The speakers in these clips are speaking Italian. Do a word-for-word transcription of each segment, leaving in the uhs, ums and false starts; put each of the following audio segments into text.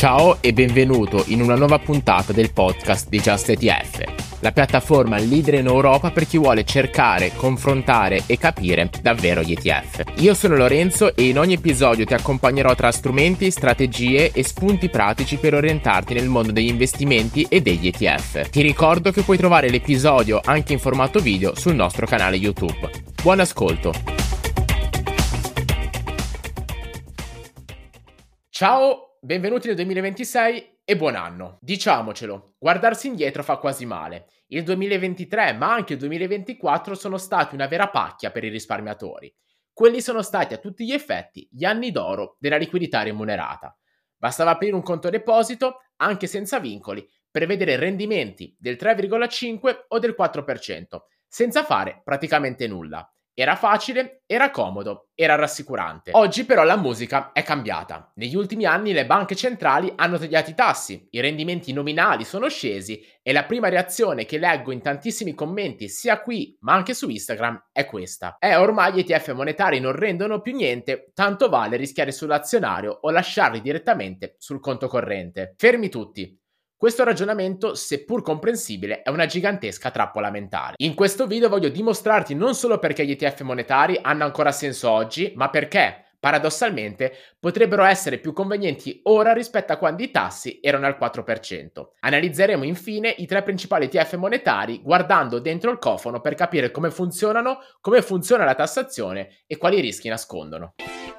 Ciao e benvenuto in una nuova puntata del podcast di Just E T F, la piattaforma leader in Europa per chi vuole cercare, confrontare e capire davvero gli E T F. Io sono Lorenzo e in ogni episodio ti accompagnerò tra strumenti, strategie e spunti pratici per orientarti nel mondo degli investimenti e degli E T F. Ti ricordo che puoi trovare l'episodio anche in formato video sul nostro canale YouTube. Buon ascolto! Ciao! Benvenuti nel duemilaventisei e buon anno. Diciamocelo, guardarsi indietro fa quasi male. Il duemilaventitré ma anche il duemilaventiquattro sono stati una vera pacchia per i risparmiatori. Quelli sono stati a tutti gli effetti gli anni d'oro della liquidità remunerata. Bastava aprire un conto deposito, anche senza vincoli, per vedere rendimenti del tre virgola cinque o del quattro per cento, senza fare praticamente nulla. Era facile, era comodo, era rassicurante. Oggi però la musica è cambiata. Negli ultimi anni le banche centrali hanno tagliato i tassi, i rendimenti nominali sono scesi e la prima reazione che leggo in tantissimi commenti sia qui ma anche su Instagram è questa. Eh, ormai gli E T F monetari non rendono più niente, tanto vale rischiare sull'azionario o lasciarli direttamente sul conto corrente. Fermi tutti. Questo ragionamento, seppur comprensibile, è una gigantesca trappola mentale. In questo video voglio dimostrarti non solo perché gli E T F monetari hanno ancora senso oggi, ma perché, paradossalmente, potrebbero essere più convenienti ora rispetto a quando i tassi erano al quattro per cento. Analizzeremo infine i tre principali E T F monetari guardando dentro il cofano per capire come funzionano, come funziona la tassazione e quali rischi nascondono.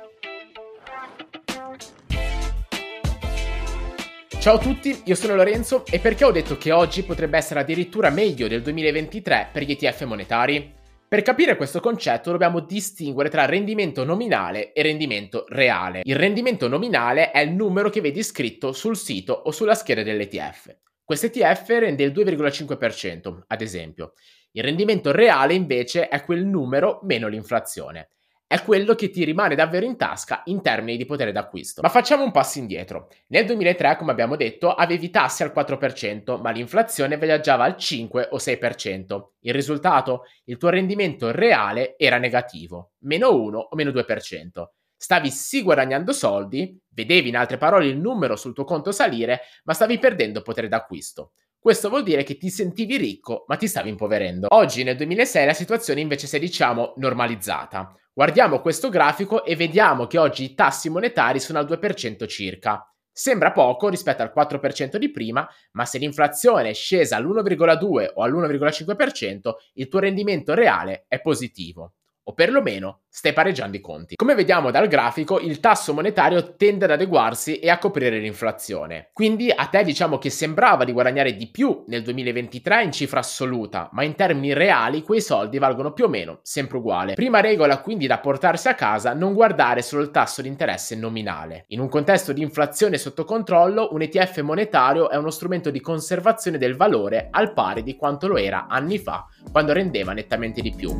Ciao a tutti, io sono Lorenzo e perché ho detto che oggi potrebbe essere addirittura meglio del duemilaventitré per gli E T F monetari? Per capire questo concetto dobbiamo distinguere tra rendimento nominale e rendimento reale. Il rendimento nominale è il numero che vedi scritto sul sito o sulla scheda dell'E T F. Questo E T F rende il due virgola cinque per cento, ad esempio. Il rendimento reale invece è quel numero meno l'inflazione. È quello che ti rimane davvero in tasca in termini di potere d'acquisto. Ma facciamo un passo indietro. Nel duemilatré, come abbiamo detto, avevi tassi al quattro per cento, ma l'inflazione viaggiava al cinque o sei per cento. Il risultato? Il tuo rendimento reale era negativo, meno uno o meno due per cento. Stavi sì guadagnando soldi, vedevi in altre parole il numero sul tuo conto salire, ma stavi perdendo potere d'acquisto. Questo vuol dire che ti sentivi ricco, ma ti stavi impoverendo. Oggi, nel duemilasei, la situazione invece si è, diciamo, normalizzata. Guardiamo questo grafico e vediamo che oggi i tassi monetari sono al due per cento circa. Sembra poco rispetto al quattro per cento di prima, ma se l'inflazione è scesa all'uno virgola due o all'uno virgola cinque per cento, il tuo rendimento reale è positivo. O perlomeno stai pareggiando i conti. Come vediamo dal grafico, il tasso monetario tende ad adeguarsi e a coprire l'inflazione. Quindi a te diciamo che sembrava di guadagnare di più nel duemilaventitré in cifra assoluta, ma in termini reali quei soldi valgono più o meno sempre uguale. Prima regola quindi da portarsi a casa, non guardare solo il tasso di interesse nominale. In un contesto di inflazione sotto controllo, un E T F monetario è uno strumento di conservazione del valore al pari di quanto lo era anni fa, quando rendeva nettamente di più.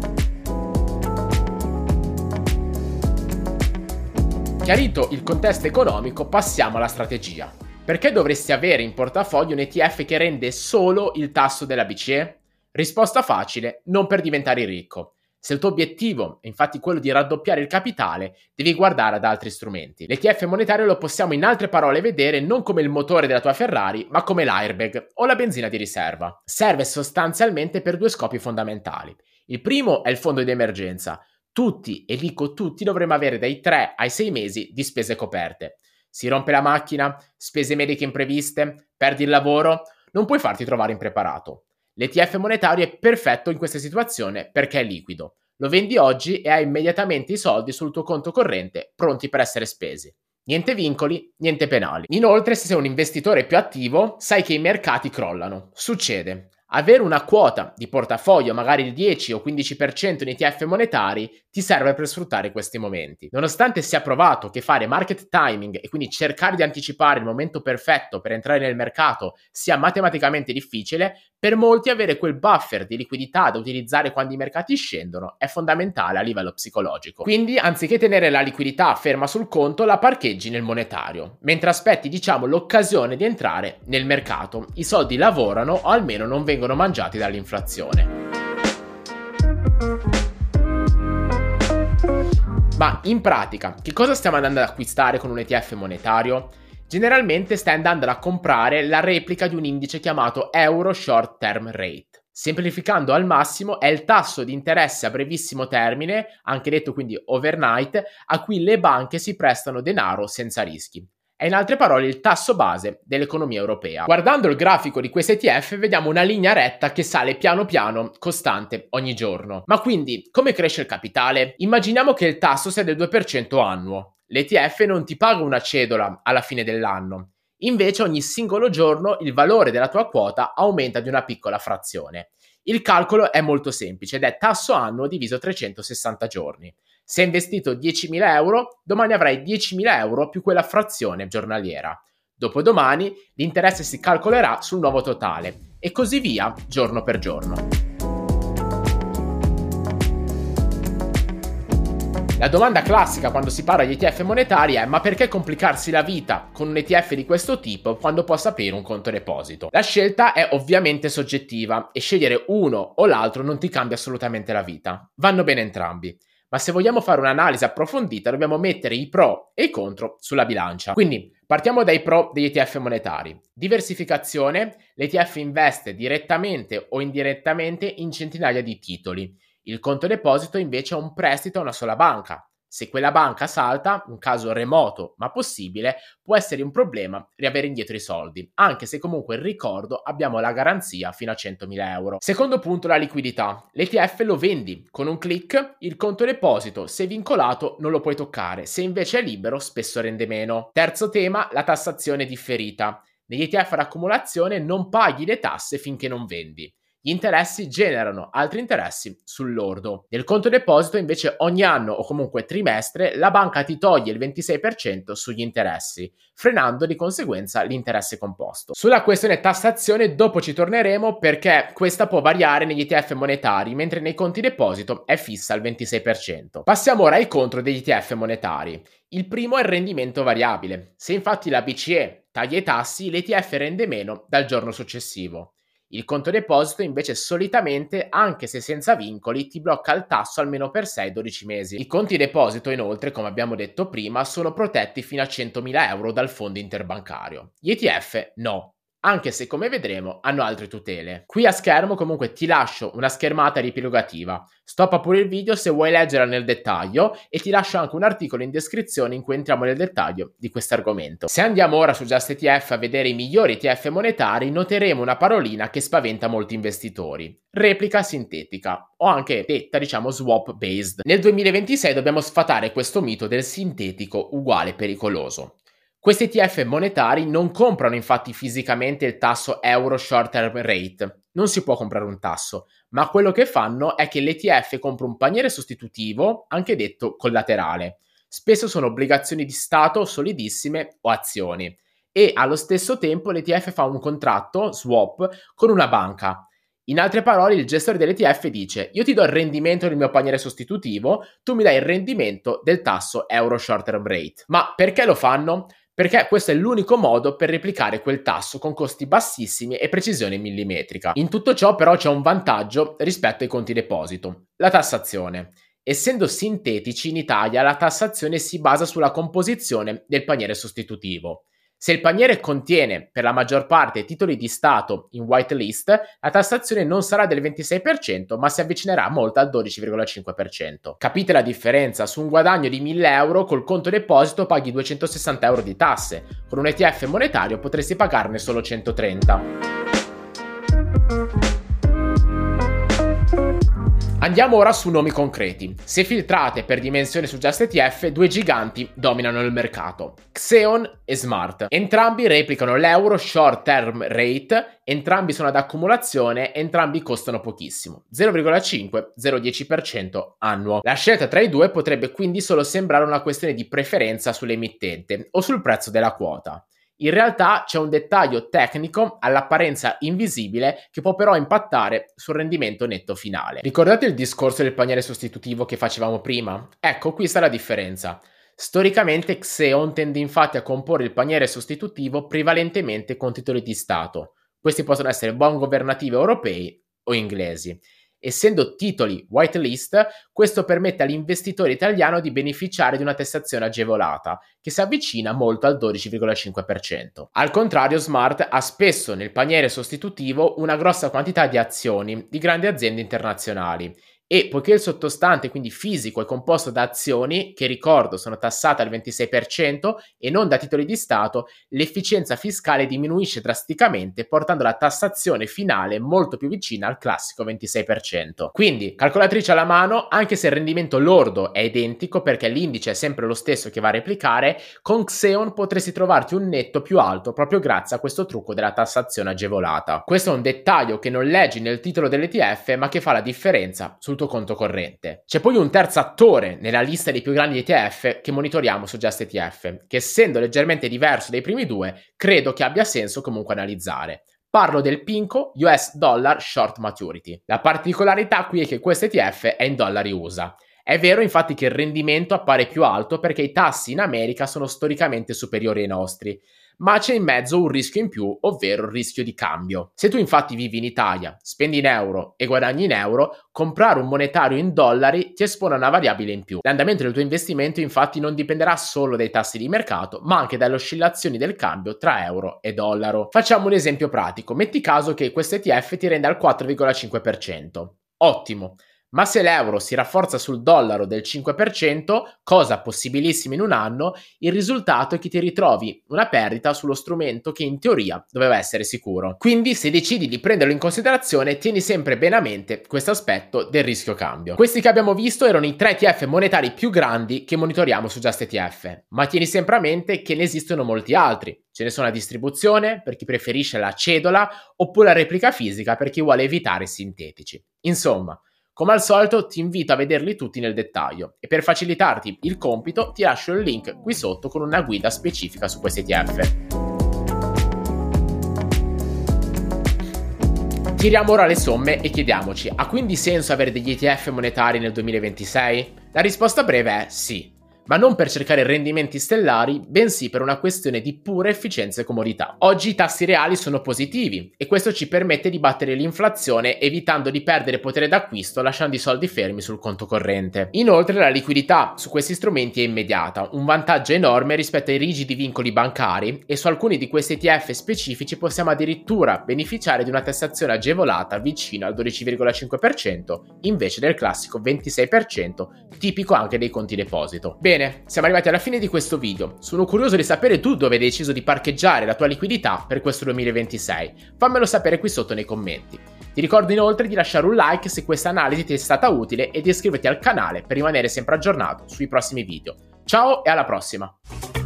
Chiarito il contesto economico, passiamo alla strategia. Perché dovresti avere in portafoglio un E T F che rende solo il tasso della B C E? Risposta facile, non per diventare ricco. Se il tuo obiettivo è infatti quello di raddoppiare il capitale, devi guardare ad altri strumenti. L'E T F monetario lo possiamo in altre parole vedere non come il motore della tua Ferrari, ma come l'airbag o la benzina di riserva. Serve sostanzialmente per due scopi fondamentali. Il primo è il fondo di emergenza. Tutti, e dico tutti, dovremmo avere dai tre ai sei mesi di spese coperte. Si rompe la macchina, spese mediche impreviste, perdi il lavoro, non puoi farti trovare impreparato. L'E T F monetario è perfetto in questa situazione perché è liquido. Lo vendi oggi e hai immediatamente i soldi sul tuo conto corrente pronti per essere spesi. Niente vincoli, niente penali. Inoltre, se sei un investitore più attivo, sai che i mercati crollano. Succede. Avere una quota di portafoglio, magari il dieci o quindici per cento in E T F monetari, ti serve per sfruttare questi momenti. Nonostante sia provato che fare market timing e quindi cercare di anticipare il momento perfetto per entrare nel mercato sia matematicamente difficile, per molti avere quel buffer di liquidità da utilizzare quando i mercati scendono è fondamentale a livello psicologico. Quindi, anziché tenere la liquidità ferma sul conto, la parcheggi nel monetario, mentre aspetti, diciamo, l'occasione di entrare nel mercato. I soldi lavorano o almeno non vengono mangiati dall'inflazione. Ma in pratica, che cosa stiamo andando ad acquistare con un E T F monetario? Generalmente stai andando a comprare la replica di un indice chiamato Euro Short Term Rate. Semplificando al massimo, è il tasso di interesse a brevissimo termine, anche detto quindi overnight, a cui le banche si prestano denaro senza rischi. È in altre parole il tasso base dell'economia europea. Guardando il grafico di questi E T F vediamo una linea retta che sale piano piano, costante, ogni giorno. Ma quindi, come cresce il capitale? Immaginiamo che il tasso sia del due per cento annuo. L'E T F non ti paga una cedola alla fine dell'anno. Invece ogni singolo giorno il valore della tua quota aumenta di una piccola frazione. Il calcolo è molto semplice ed è tasso annuo diviso trecentosessanta giorni. Se hai investito diecimila euro, domani avrai diecimila euro più quella frazione giornaliera. Dopodomani l'interesse si calcolerà sul nuovo totale e così via giorno per giorno. La domanda classica quando si parla di E T F monetari è: ma perché complicarsi la vita con un E T F di questo tipo quando posso aprire un conto deposito? La scelta è ovviamente soggettiva e scegliere uno o l'altro non ti cambia assolutamente la vita. Vanno bene entrambi. Ma se vogliamo fare un'analisi approfondita dobbiamo mettere i pro e i contro sulla bilancia. Quindi partiamo dai pro degli E T F monetari. Diversificazione: l'E T F investe direttamente o indirettamente in centinaia di titoli. Il conto deposito invece è un prestito a una sola banca. Se quella banca salta, un caso remoto ma possibile, può essere un problema riavere indietro i soldi, anche se comunque, ricordo, abbiamo la garanzia fino a centomila euro. Secondo punto, la liquidità. L'E T F lo vendi con un click, il conto deposito, se vincolato, non lo puoi toccare, se invece è libero, spesso rende meno. Terzo tema, la tassazione differita. Negli E T F ad accumulazione non paghi le tasse finché non vendi. Gli interessi generano altri interessi sul lordo. Nel conto deposito invece ogni anno o comunque trimestre la banca ti toglie il ventisei per cento sugli interessi, frenando di conseguenza l'interesse composto. Sulla questione tassazione dopo ci torneremo perché questa può variare negli E T F monetari, mentre nei conti deposito è fissa al ventisei per cento. Passiamo ora ai contro degli E T F monetari. Il primo è il rendimento variabile. Se infatti la B C E taglia i tassi, l'E T F rende meno dal giorno successivo. Il conto deposito invece solitamente, anche se senza vincoli, ti blocca il tasso almeno per sei dodici mesi. I conti deposito inoltre, come abbiamo detto prima, sono protetti fino a centomila euro dal fondo interbancario. Gli E T F no, anche se come vedremo hanno altre tutele. Qui a schermo comunque ti lascio una schermata riepilogativa. Stoppa pure il video se vuoi leggerla nel dettaglio e ti lascio anche un articolo in descrizione in cui entriamo nel dettaglio di questo argomento. Se andiamo ora su Just E T F a vedere i migliori E T F monetari, noteremo una parolina che spaventa molti investitori: replica sintetica, o anche detta diciamo swap based. Nel duemilaventisei dobbiamo sfatare questo mito del sintetico uguale pericoloso. Questi E T F monetari non comprano infatti fisicamente il tasso Euro Short Term Rate, non si può comprare un tasso, ma quello che fanno è che l'E T F compra un paniere sostitutivo, anche detto collaterale. Spesso sono obbligazioni di Stato solidissime o azioni, e allo stesso tempo l'E T F fa un contratto, swap, con una banca. In altre parole, il gestore dell'E T F dice: io ti do il rendimento del mio paniere sostitutivo, tu mi dai il rendimento del tasso Euro Short Term Rate. Ma perché lo fanno? Perché questo è l'unico modo per replicare quel tasso con costi bassissimi e precisione millimetrica. In tutto ciò però c'è un vantaggio rispetto ai conti deposito: la tassazione. Essendo sintetici in Italia la tassazione si basa sulla composizione del paniere sostitutivo. Se il paniere contiene per la maggior parte titoli di Stato in whitelist, la tassazione non sarà del ventisei per cento ma si avvicinerà molto al dodici virgola cinque per cento. Capite la differenza? Su un guadagno di mille euro col conto deposito paghi duecentosessanta euro di tasse, con un E T F monetario potresti pagarne solo centotrenta. Andiamo ora su nomi concreti. Se filtrate per dimensione su Just E T F, due giganti dominano il mercato: Xeon e Smart. Entrambi replicano l'Euro Short Term Rate, entrambi sono ad accumulazione, entrambi costano pochissimo, zero virgola cinque zero virgola dieci per cento annuo. La scelta tra i due potrebbe quindi solo sembrare una questione di preferenza sull'emittente o sul prezzo della quota. In realtà c'è un dettaglio tecnico all'apparenza invisibile che può però impattare sul rendimento netto finale. Ricordate il discorso del paniere sostitutivo che facevamo prima? Ecco, qui sta la differenza. Storicamente Xeon tende infatti a comporre il paniere sostitutivo prevalentemente con titoli di Stato. Questi possono essere bond governativi europei o inglesi. Essendo titoli whitelist, questo permette all'investitore italiano di beneficiare di una tassazione agevolata, che si avvicina molto al dodici virgola cinque per cento. Al contrario, Smart ha spesso nel paniere sostitutivo una grossa quantità di azioni di grandi aziende internazionali. E poiché il sottostante, quindi fisico, è composto da azioni, che ricordo sono tassate al ventisei per cento e non da titoli di Stato, l'efficienza fiscale diminuisce drasticamente, portando la tassazione finale molto più vicina al classico ventisei per cento. Quindi, calcolatrice alla mano, anche se il rendimento lordo è identico perché l'indice è sempre lo stesso che va a replicare, con Xeon potresti trovarti un netto più alto proprio grazie a questo trucco della tassazione agevolata. Questo è un dettaglio che non leggi nel titolo dell'E T F, ma che fa la differenza sul tuo conto corrente. C'è poi un terzo attore nella lista dei più grandi E T F che monitoriamo su Just E T F, che essendo leggermente diverso dai primi due, credo che abbia senso comunque analizzare. Parlo del Pinco U S Dollar Short Maturity. La particolarità qui è che questo E T F è in dollari U S A. È vero infatti che il rendimento appare più alto perché i tassi in America sono storicamente superiori ai nostri, ma c'è in mezzo un rischio in più, ovvero il rischio di cambio. Se tu infatti vivi in Italia, spendi in euro e guadagni in euro, comprare un monetario in dollari ti espone a una variabile in più. L'andamento del tuo investimento infatti non dipenderà solo dai tassi di mercato, ma anche dalle oscillazioni del cambio tra euro e dollaro. Facciamo un esempio pratico. Metti caso che questo E T F ti renda al quattro virgola cinque per cento. Ottimo. Ma se l'euro si rafforza sul dollaro del cinque per cento, cosa possibilissima in un anno, il risultato è che ti ritrovi una perdita sullo strumento che in teoria doveva essere sicuro. Quindi se decidi di prenderlo in considerazione, tieni sempre bene a mente questo aspetto del rischio cambio. Questi che abbiamo visto erano i tre E T F monetari più grandi che monitoriamo su Just E T F, ma tieni sempre a mente che ne esistono molti altri. Ce ne sono a distribuzione per chi preferisce la cedola oppure la replica fisica per chi vuole evitare i sintetici. Insomma, come al solito ti invito a vederli tutti nel dettaglio e per facilitarti il compito ti lascio il link qui sotto con una guida specifica su questi E T F. Tiriamo ora le somme e chiediamoci: ha quindi senso avere degli E T F monetari nel duemilaventisei? La risposta breve è sì. Ma non per cercare rendimenti stellari, bensì per una questione di pura efficienza e comodità. Oggi i tassi reali sono positivi e questo ci permette di battere l'inflazione evitando di perdere potere d'acquisto lasciando i soldi fermi sul conto corrente. Inoltre la liquidità su questi strumenti è immediata, un vantaggio enorme rispetto ai rigidi vincoli bancari e su alcuni di questi E T F specifici possiamo addirittura beneficiare di una tassazione agevolata vicino al dodici virgola cinque per cento invece del classico ventisei per cento tipico anche dei conti deposito. Bene, Bene, siamo arrivati alla fine di questo video. Sono curioso di sapere tu dove hai deciso di parcheggiare la tua liquidità per questo duemilaventisei. Fammelo sapere qui sotto nei commenti. Ti ricordo inoltre di lasciare un like se questa analisi ti è stata utile e di iscriverti al canale per rimanere sempre aggiornato sui prossimi video. Ciao e alla prossima!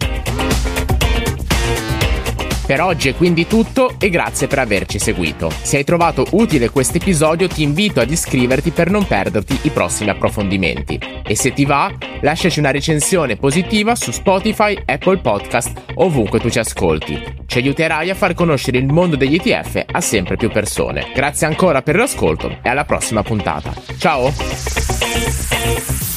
Per oggi è quindi tutto e grazie per averci seguito. Se hai trovato utile questo episodio ti invito ad iscriverti per non perderti i prossimi approfondimenti. E se ti va, lasciaci una recensione positiva su Spotify, Apple Podcast, ovunque tu ci ascolti. Ci aiuterai a far conoscere il mondo degli E T F a sempre più persone. Grazie ancora per l'ascolto e alla prossima puntata. Ciao!